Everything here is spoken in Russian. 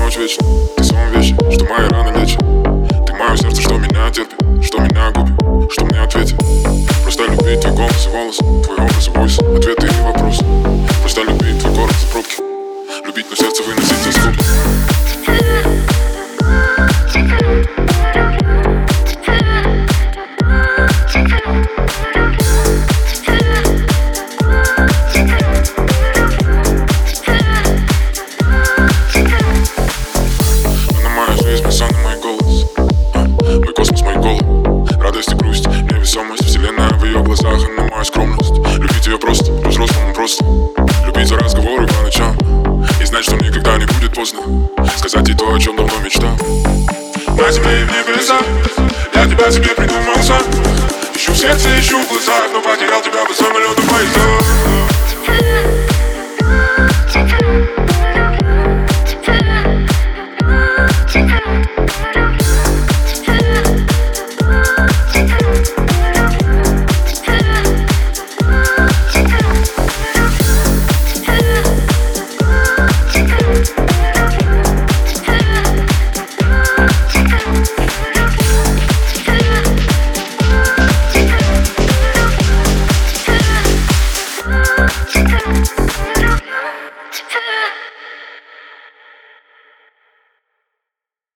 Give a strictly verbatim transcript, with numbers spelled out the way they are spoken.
ночь вечна, ты сон вещи, что мои раны лечат. Ты мое сердце, что меня терпит, что меня губит, что мне ответит. Просто любить твой голос и волос, твой образ и войс, ответы и вопросы. Просто любить твой город и пробки, любить, но сердце выносить за скобки. Сон и мой голос, а, мой космос, мой голод. Радость и грусть, невесомость, вселенная в ее глазах и на мою скромность. Любить ее просто, по-взрослому просто. Любить за разговоры по ночам и знать, что никогда не будет поздно сказать ей то, о чем давно мечтал. На земле и в небесах я тебя себе придумал сам. Ищу в сердце, ищу в глазах, но потерял тебя по самолету поезда.